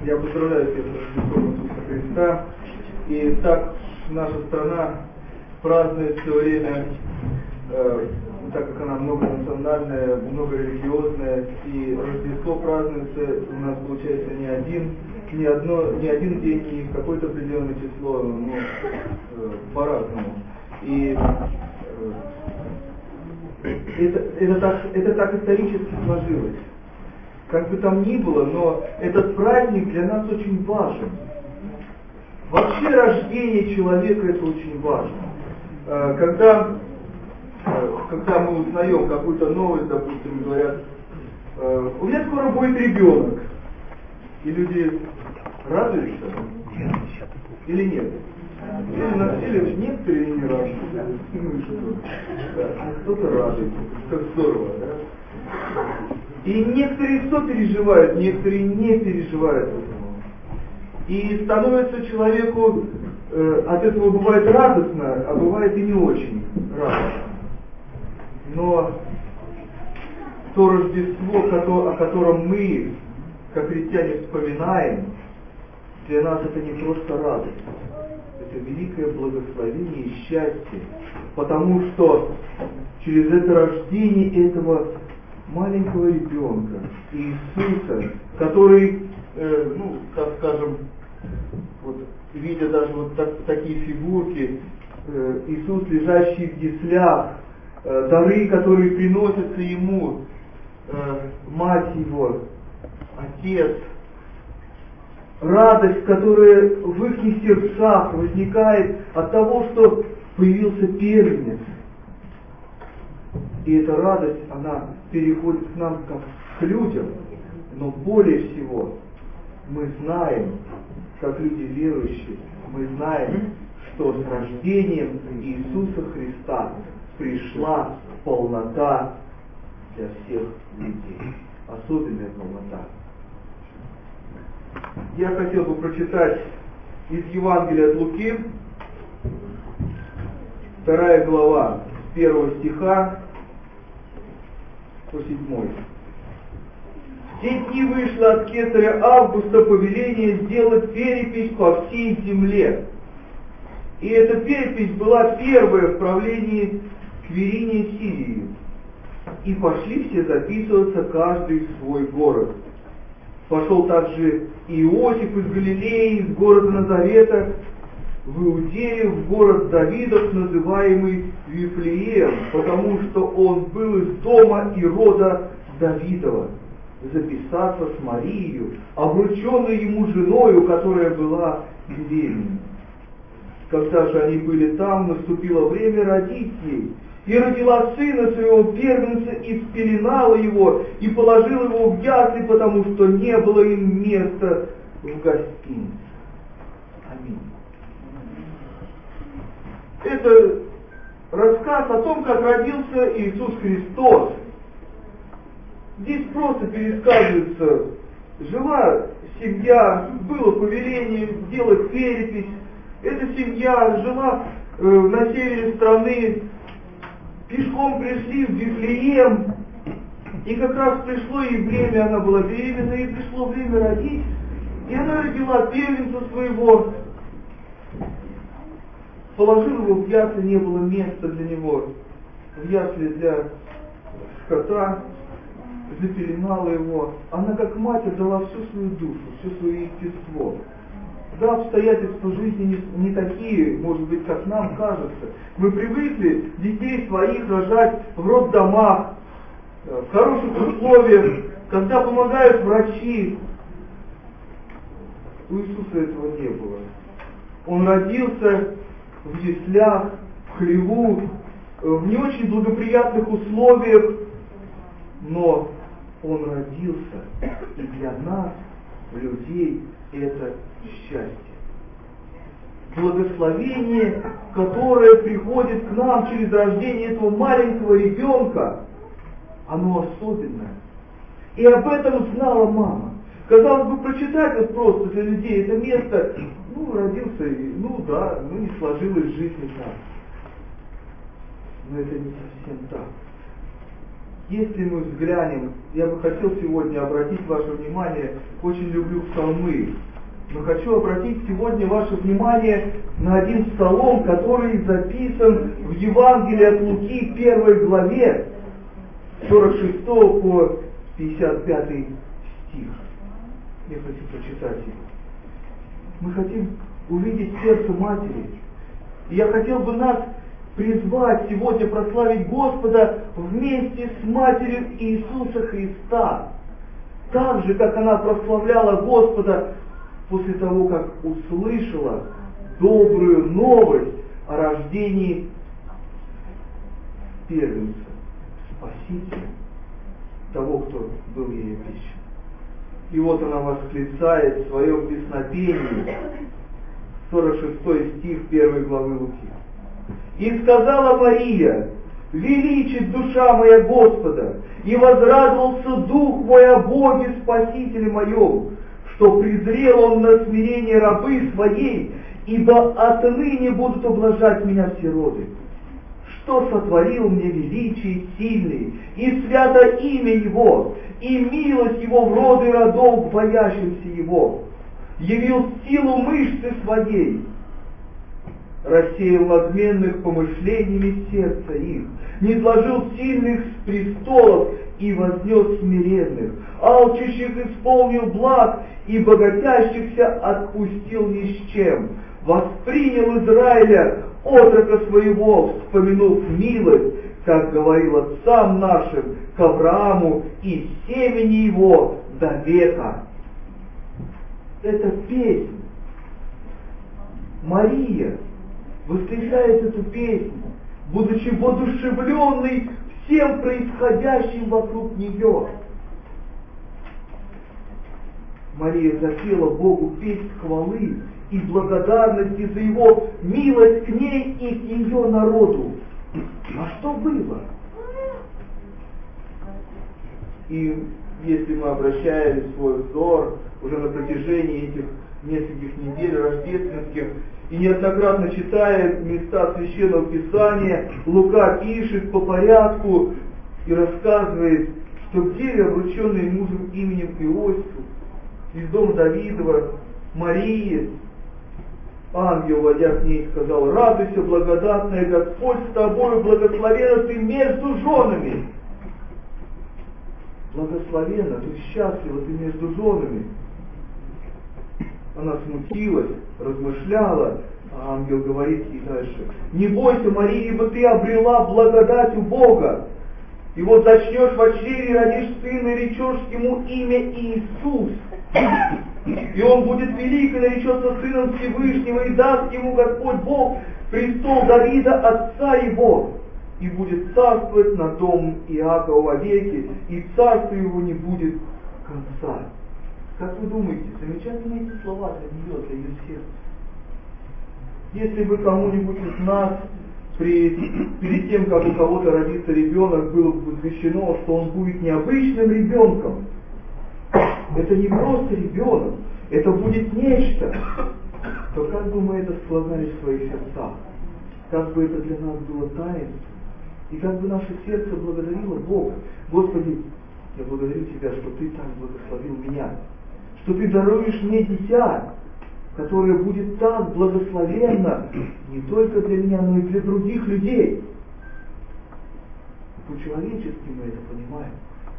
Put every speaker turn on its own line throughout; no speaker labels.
Я поздравляю всех с Рождеством Иисуса Христа. И так наша страна празднует все время, так как она многонациональная, многорелигиозная, и Рождество празднуется у нас, получается, не один день, не какое-то определенное число, но по-разному. И это так исторически сложилось. Как бы там ни было, но этот праздник для нас очень важен. Вообще рождение человека это очень важно. Когда мы узнаем какую-то новость, допустим, говорят, у меня скоро будет ребенок, и люди радуются или нет? Или некоторые не радуются, а кто-то радуется, как здорово, да? И некоторые что переживают, некоторые не переживают этого. И становится человеку от этого бывает радостно, а бывает и не очень радостно. Но то Рождество, о котором мы, как христиане, вспоминаем, для нас это не просто радость. Это великое благословение и счастье. Потому что через это рождение этого маленького ребенка, Иисуса, который, как скажем, вот, видя даже вот такие фигурки, Иисус, лежащий в яслях, дары, которые приносятся Ему, мать Его, Отец, радость, которая в их сердцах возникает от того, что появился первенец. И эта радость, она переходит к нам как к людям, но более всего мы знаем, как люди верующие, мы знаем, что с рождением Иисуса Христа пришла полнота для всех людей, особенная полнота. Я хотел бы прочитать из Евангелия от Луки, 2 глава, с 1 стиха по 7. В те дни вышло от кесаря Августа повеление сделать перепись по всей земле. И эта перепись была первая в правлении Квириния Сирии. И пошли все записываться, каждый в свой город. Пошел также Иосиф из Галилеи, из города Назарета, в Иудею, в город Давидов, называемый Вифлеем, потому что он был из дома и рода Давидова, записаться с Марией, обрученной ему женою, которая была беременна. Когда же они были там, наступило время родить ей, и родила сына своего первенца, и спеленала его, и положила его в ясли, потому что не было им места в гостинице. Аминь. Это рассказ о том, как родился Иисус Христос. Здесь просто пересказывается, жила семья, было повеление сделать перепись. Эта семья жила на севере страны, пешком пришли в Вифлеем, и как раз пришло ей время, она была беременна, и пришло время родить, и она родила первенца своего, положила его в ясли, не было места для него, в ясли для скота, запеленала его. Она как мать отдала всю свою душу, все свое естество. Да, обстоятельства жизни не такие, может быть, как нам кажется. Мы привыкли детей своих рожать в роддомах, в хороших условиях, когда помогают врачи. У Иисуса этого не было. Он родился в яслях, в хлеву, в не очень благоприятных условиях, но Он родился, и для нас, людей, это счастье. Благословение, которое приходит к нам через рождение этого маленького ребенка, оно особенное. И об этом знала мама. Казалось бы, прочитать вот просто для людей это место, родился, не сложилась жизнь так. Но это не совсем так. Если мы взглянем, я бы хотел сегодня обратить ваше внимание, очень люблю псалмы, но хочу обратить сегодня ваше внимание на один псалом, который записан в Евангелии от Луки, 1 главе, 46 по 55 стих. Я хочу прочитать его. Мы хотим увидеть сердце матери. И я хотел бы нас призвать сегодня прославить Господа вместе с матерью Иисуса Христа. Так же, как она прославляла Господа после того, как услышала добрую новость о рождении первенца, Спасителя, того, кто был ей обещан. И вот она восклицает в своем песнопении, 46 стих 1 главы Луки. «И сказала Мария: величит душа моя Господа, и возрадовался дух мой о Боге Спасителе моем, что презрел Он на смирение рабы своей, ибо отныне будут ублажать меня все роды. Что сотворил мне величие сильный, и свято имя Его, и милость Его в роды родов, боящимся Его. Явил силу мышцы своей, рассеял надменных помышлениями сердца их, низложил сильных с престолов и вознес смиренных, алчущих исполнил благ, и богатящихся отпустил ни с чем. Воспринял Израиля, отрока своего, вспомянув милость, как говорил отцам нашим, к Аврааму и семени его до века». Это песня. Мария воскрешает эту песню, будучи воодушевленной всем происходящим вокруг нее. Мария запела Богу песнь хвалы и благодарности за Его милость к ней и к ее народу. А что было? И если мы обращаем свой взор уже на протяжении этих нескольких недель рождественских, и неоднократно читая места Священного Писания, Лука пишет по порядку и рассказывает, что к деве, обрученной мужем именем Иосифу, из дома Давидова, Марии, ангел, войдя к ней, сказал: «Радуйся, благодатная, Господь с тобою, благословенна ты между женами». Благословенна, то есть счастлива ты между женами. Она смутилась, размышляла, а ангел говорит ей дальше: «Не бойся, Мария, ибо ты обрела благодать у Бога. И вот зачнешь в чреве, родишь сына, и речешь ему имя Иисус. И он будет велик, и наречется сыном Всевышнего, и даст ему Господь Бог престол Давида, отца его, и будет царствовать над домом Иакова вовеки, и царство его не будет конца». Как вы думаете, замечательные эти слова для нее, для ее сердца? Если бы кому-нибудь из нас перед тем, как у кого-то родится ребенок, было бы посвящено, что он будет необычным ребенком, это не просто ребенок, это будет нечто, то как бы мы это складали в своих сердцах? Как бы это для нас было таинство? И как бы наше сердце благодарило Бога: «Господи, я благодарю Тебя, что Ты так благословил меня, что Ты даруешь мне дитя, которое будет так благословенно не только для меня, но и для других людей». По-человечески мы это понимаем.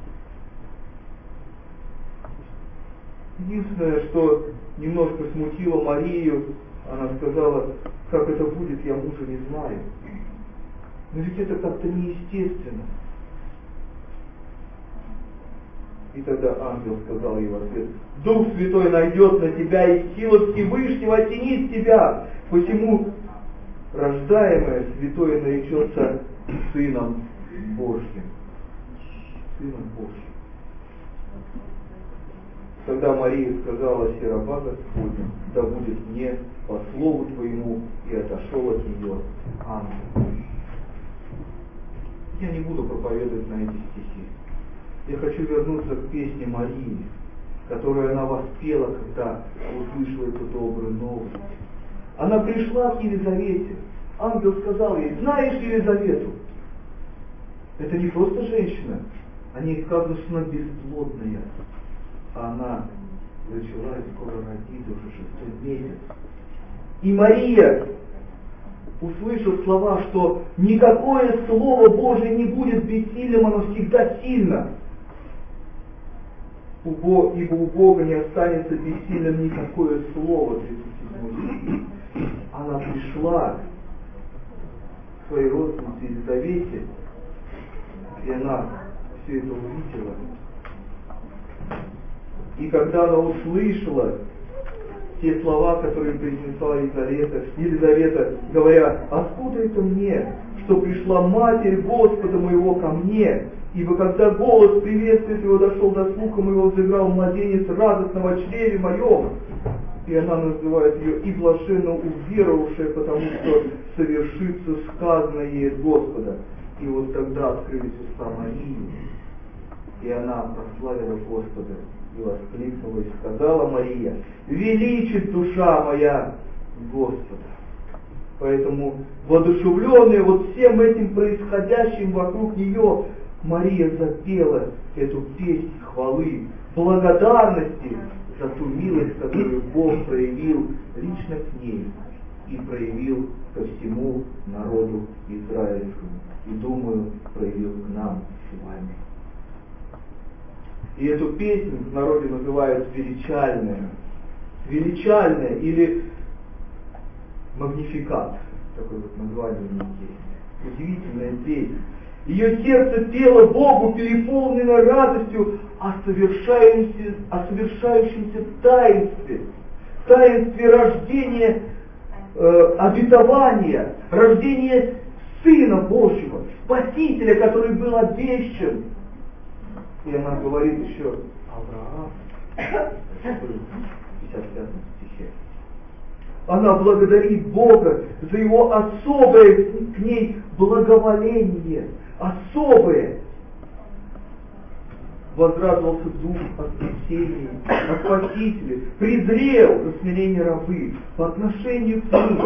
Единственное, что немножко смутило Марию, она сказала: «Как это будет, я мужа не знаю». Но ведь это как-то неестественно. И тогда ангел сказал ей в ответ: «Дух Святой найдет на тебя, и сила Всевышнего осенит тебя, посему рождаемое святое наречется Сыном Божьим». Сыном Божьим. Тогда Мария сказала: «Се раба Господня, да будет мне по слову Твоему», и отошел от нее ангел. Я не буду проповедовать на эти стихи. Я хочу вернуться к песне Марии, которую она воспела, когда услышала эту добрую новость. Она пришла к Елизавете. Ангел сказал ей: «Знаешь Елизавету?» Это не просто женщина, о ней сказано, что она бесплодная, а она зачала и скоро родит уже 6-й месяц. И Мария, услышав слова, что никакое Слово Божие не будет бессильным, оно всегда сильно, ибо у Бога не останется бессильным никакое Слово, 37 стих. Она пришла к своей родственнице Елизавете, и она все это увидела. И когда она услышала те слова, которые произнесла Елизавета, говоря: «Откуда это мне, что пришла Матерь Господа моего ко мне? Ибо когда голос приветствия его дошел до слуха моего, взыграл младенец радостного в чреве моем». И она называет ее и блаженно уверовавшая, потому что совершится сказанное ей от Господа. И вот тогда открылись уста Марии, и она прославила Господа. И воскликнула и сказала Мария: «Величит душа моя Господа». Поэтому, воодушевленная вот всем этим происходящим вокруг нее, Мария запела эту песнь хвалы, благодарности за ту милость, которую Бог проявил лично к ней и проявил ко всему народу израильскому. И, думаю, проявил к нам с вами. И эту песню в народе называют величальная. Величальная или магнификат. Такое вот название у нее есть. Удивительная песня. Ее сердце пело Богу, переполнено радостью о совершающемся таинстве. Таинстве рождения, обетования, рождения Сына Божьего, Спасителя, который был обещан. И она говорит еще: Авраам, в 55 стихе. Она благодарит Бога за его особое к ней благоволение, особое. Возрадовался дух от спасения, от Спасителя, презрел за смирение рабы по отношению к ним.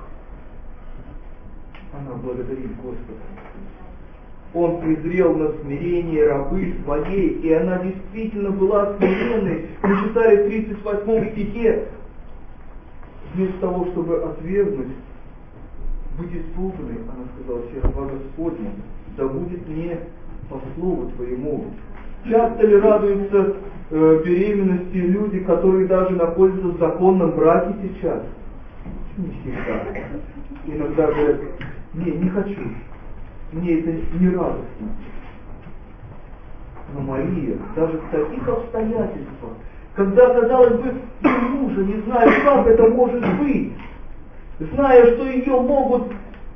Она благодарит Господа. Он презрел на смирение рабы своей, и она действительно была смиренной. Мы читали в 38 стихе: вместо того, чтобы отвергнуть, быть испуганной, она сказала: «Все раба Господня, да будет мне по слову Твоему». Часто ли радуются беременности люди, которые даже находятся в законном браке сейчас? Не всегда. Иногда говорят: не хочу. Мне это не радостно. Но Мария, даже в таких обстоятельствах, когда, казалось бы, и мужа не знаю, как это может быть, зная, что ее могут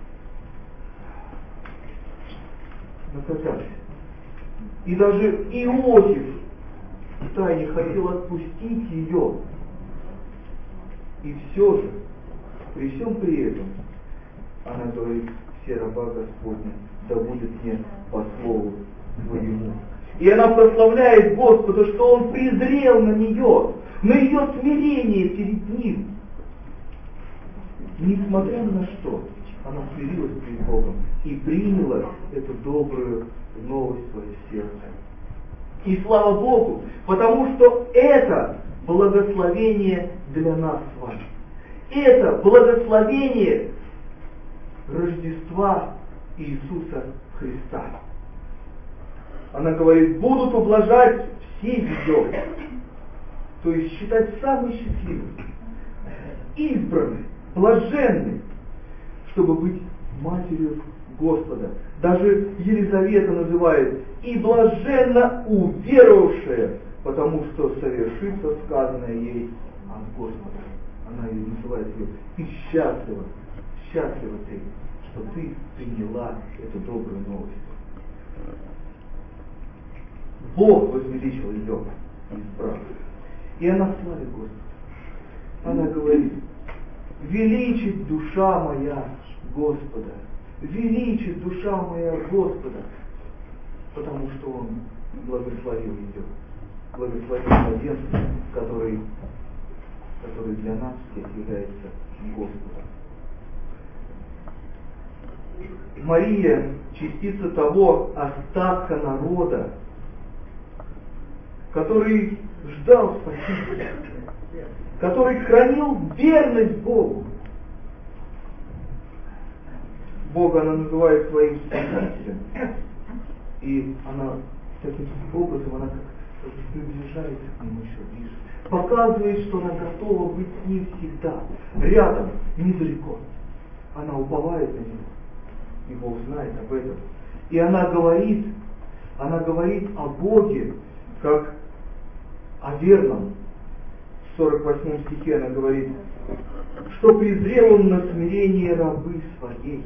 наказать. И даже Иосиф втайне хотел отпустить ее. И все же, при всем при этом, она говорит: «Все раба Господня, да будет мне по слову Твоему». И она прославляет Господа, что Он презрел на нее, на ее смирение перед Ним. Несмотря ни на что, она смирилась перед Богом и приняла эту добрую новость в свое сердце. И слава Богу, потому что это благословение для нас с вами. Это благословение Рождества Иисуса Христа. Она говорит: будут ублажать все ее, то есть считать самой счастливой, избранной, блаженной, чтобы быть матерью Господа. Даже Елизавета называет: и блаженно уверовавшая, потому что совершится сказанное ей от Господа. Она ее называет ее: и счастлива ты, что ты приняла эту добрую новость. Бог возвеличил ее и избрал. И она славит Господа. Она говорит: величит душа моя Господа. Величит душа моя Господа. Потому что Он благословил ее. Благословил младенца, который для нас всех является Господом. Мария частица того остатка народа, который ждал Спасителя, который хранил верность Богу. Бога она называет своим Спасителем. И она таким образом, она как приближается к нему еще ближе. Показывает, что она готова быть с ним всегда. Рядом, недалеко. Она уповает на него. И Бог знает об этом. И она говорит о Боге, как о верном. В 48 стихе она говорит, что презрел он на смирение рабы своей.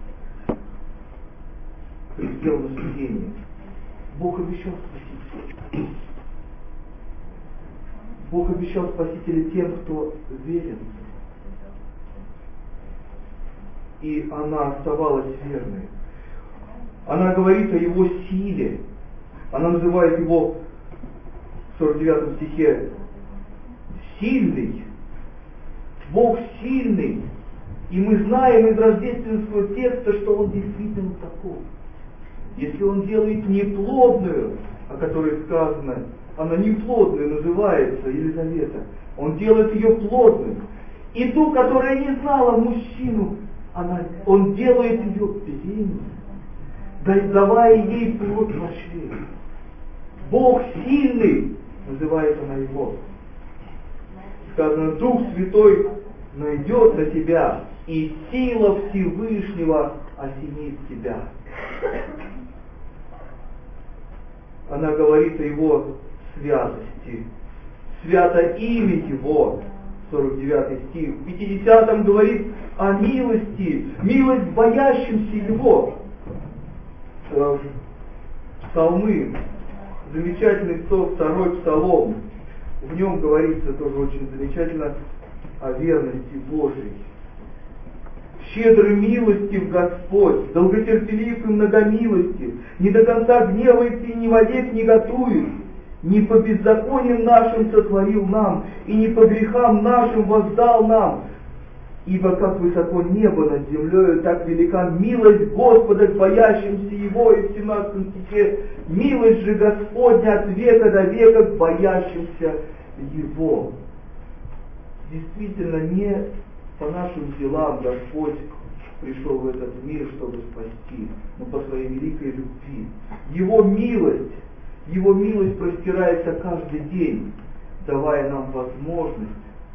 Презрел на смирение. Бог обещал Спасителя. Бог обещал Спасителя тем, кто верен. И она оставалась верной. Она говорит о его силе. Она называет его в 49 стихе сильный. Бог сильный. И мы знаем из рождественского текста, что он действительно такой. Если он делает неплодную, о которой сказано, она неплодной называется Елизавета, он делает ее плодной. И ту, которая не знала мужчину, он делает ее беременной, давая ей плод во чреве. Бог сильный, называет она его. Сказано, Дух Святой найдет на тебя, и сила Всевышнего осенит тебя. Она говорит о его святости. Свято имя его, 49 стих. В 50-м говорит о милости, милость боящимся его. Псалмы, замечательный 102-й псалом. В нем говорится тоже очень замечательно о верности Божией. Щедрый милостив Господь, долготерпелив и многомилостив, не до конца гневается и ни вовек неготует, не по беззакониям нашим сотворил нам, и не по грехам нашим воздал нам. Ибо как высоко небо над землею, так велика милость Господа к боящимся Его. И в 17 стихе, милость же Господня от века до века к боящимся Его. Действительно, не по нашим делам Господь пришел в этот мир, чтобы спасти, но по своей великой любви. Его милость простирается каждый день, давая нам возможность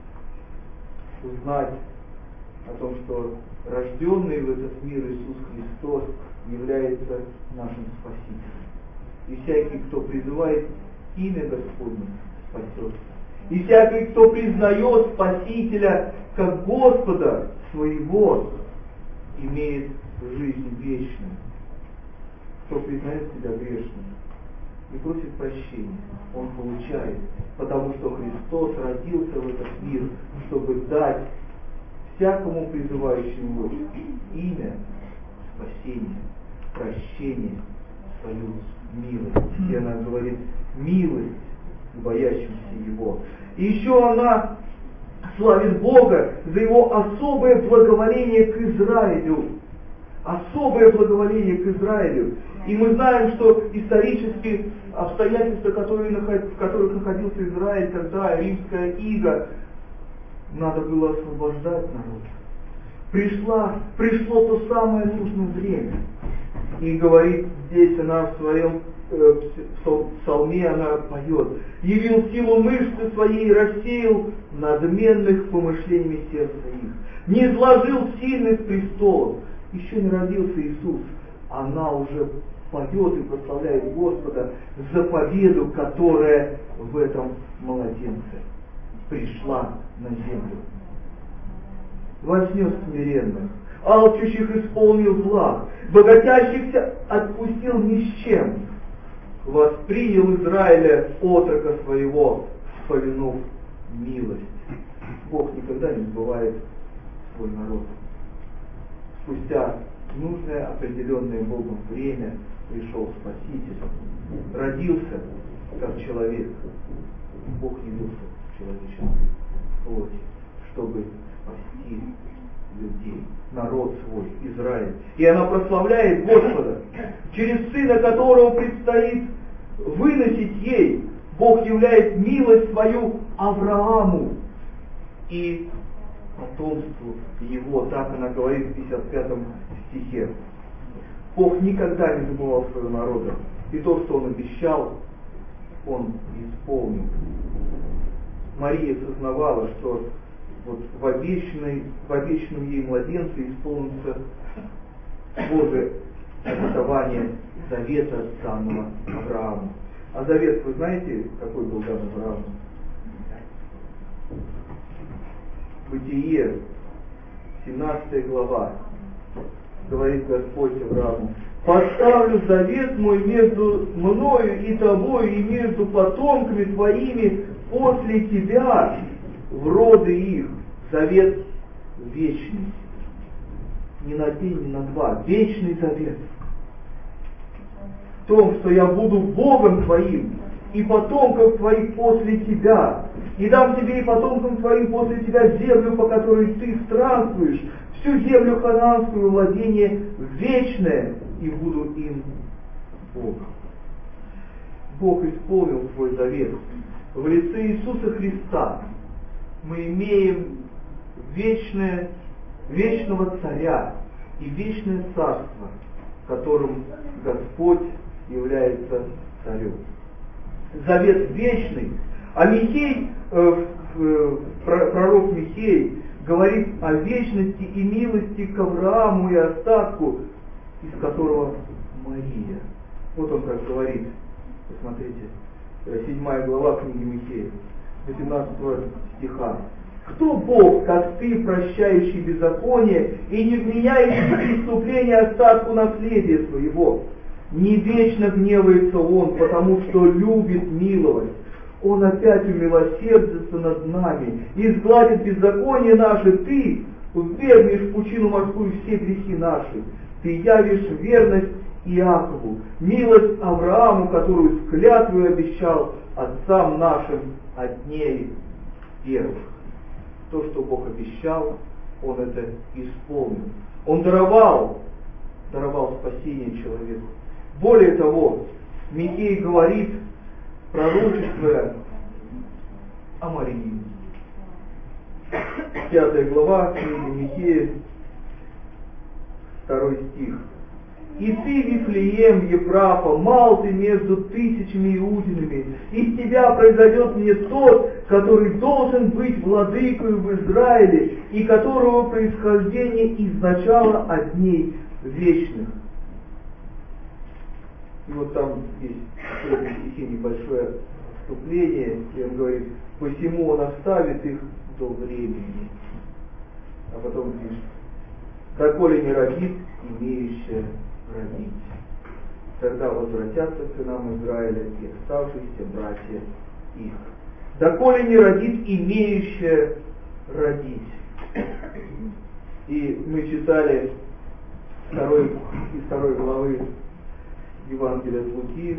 узнать о том, что рожденный в этот мир Иисус Христос является нашим Спасителем. И всякий, кто призывает имя Господне, спасется. И всякий, кто признает Спасителя как Господа своего, имеет жизнь вечную. Кто признает себя грешным и просит прощения, он получает, потому что Христос родился в этот мир, чтобы дать всякому призывающему имя, спасение, прощение, свою милость. И она говорит, милость к боящимся Его. И еще она славит Бога за Его особое благоволение к Израилю. Особое благоволение к Израилю. И мы знаем, что исторически обстоятельства, в которых находился Израиль, когда римская ига, надо было освобождать народ. Пришло то самое нужное время. И говорит здесь она в своем псалме, она поет. Явил силу мышцы своей, рассеял надменных помышлениями сердца их. Не изложил сильных престолов. Еще не родился Иисус. Она уже поет и прославляет Господа за победу, которая в этом младенце пришла на землю. Вознес смиренных, алчущих исполнил благ, богатящихся отпустил ни с чем, воспринял Израиля отрока своего, вспомянув милость. Бог никогда не забывает свой народ. Спустя нужное определенное Богом время пришел Спаситель, родился как человек. Бог явился в человеческой плоти, чтобы спасти людей, народ свой, Израиль. И она прославляет Господа, через сына которого предстоит выносить ей. Бог являет милость свою Аврааму и потомству его, так она говорит в 55 стихе. Бог никогда не забывал своего народа. И то, что Он обещал, Он исполнил. Мария сознавала, что вот в обещанном ей младенце исполнится Божие обетование завета данного Аврааму. А завет, вы знаете, какой был дан Аврааму? Бытие, 17 глава, говорит Господь Аврааму: «Поставлю завет мой между мною и тобою, и между потомками твоими после тебя, в роды их, завет вечный». Не на день, не на два, вечный завет. В том, что я буду Богом твоим, и потомков твоих после тебя, и дам тебе и потомкам твоим после тебя землю, по которой ты странствуешь, всю землю ханаанскую, владение вечное, и буду им Богом. Бог исполнил свой завет. В лице Иисуса Христа мы имеем вечного царя и вечное царство, которым Господь является царем. Завет вечный. А Михей, пророк Михей, говорит о вечности и милости к Аврааму и остатку, из которого Мария. Вот он как говорит, посмотрите, 7 глава книги Михея, 18 стиха. «Кто Бог, как ты, прощающий беззаконие и не вменяющий преступление остатку наследия своего? Не вечно гневается Он, потому что любит миловать. Он опять умилосердится над нами и сгладит беззаконие наше. Ты ввергнешь в пучину морскую все грехи наши. Ты явишь верность Иакову, милость Аврааму, которую с клятвой обещал отцам нашим от дней первых». То, что Бог обещал, Он это исполнил. Он даровал спасение человеку. Более того, Михей говорит, пророчествуя о Марии. 5 глава книги Михея, 2 стих. «И ты, Вифлеем, Ефрафа, мал ты между тысячами иудинами, из тебя произойдет мне тот, который должен быть владыкою в Израиле, и которого происхождение из начала от дней вечных». И вот там есть в этом стихе небольшое вступление, и он говорит: «Посему он оставит их до времени». А потом пишет: «Доколе не родит имеющая родить. Тогда возвратятся к сынам Израиля и оставшиеся братья их. Доколе не родит имеющая родить». И мы читали из 2 главы Евангелия от Луки,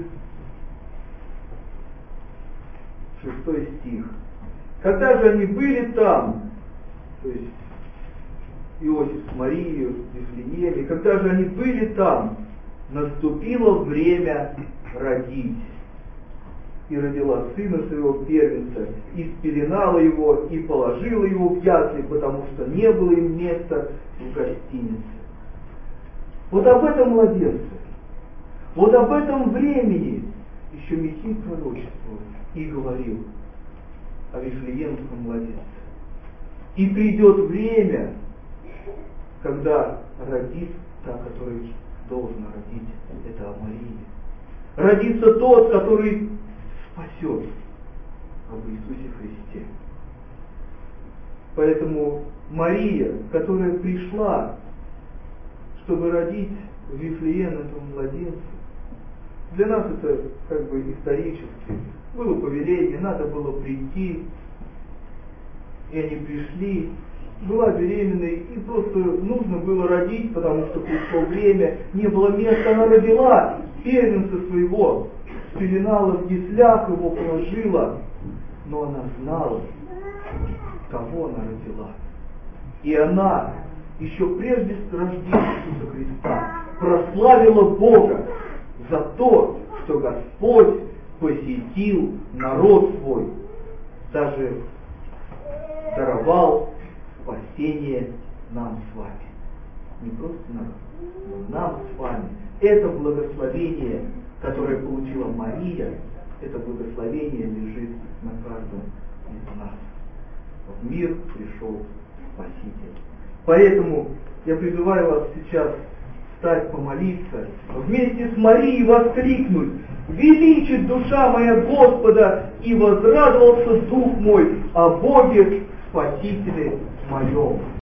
6 стих. «Когда же они были там», то есть Иосиф с Марией в Вифлееме, когда же они были там, наступило время родить. И родила сына своего первенца, и спеленала его, и положила его в ясли, потому что не было им места в гостинице. Вот об этом младенце, вот об этом времени еще Михей пророчествовал и говорил о Вифлеемском младенце. И придет время, когда родит та, который должен родить, это о Марии. Родится тот, который спасет, об Иисусе Христе. Поэтому Мария, которая пришла, чтобы родить в Вифлеем этого младенца, для нас это как бы исторически. Было повеление, надо было прийти, и они пришли. Была беременной, и просто нужно было родить, потому что пришло время, не было места, она родила первенца своего, спеленала в яслях, его положила, но она знала, кого она родила. И она еще прежде рождения Иисуса Христа, прославила Бога за то, что Господь посетил народ свой, даже даровал спасение нам с вами. Не просто народ, но нам с вами. Это благословение, которое получила Мария, это благословение лежит на каждом из нас. В мир пришел Спаситель. Поэтому я призываю вас сейчас встать, помолиться, вместе с Марией воскликнуть: «Величит душа моя Господа, и возрадовался дух мой о Боге Спасителе моем».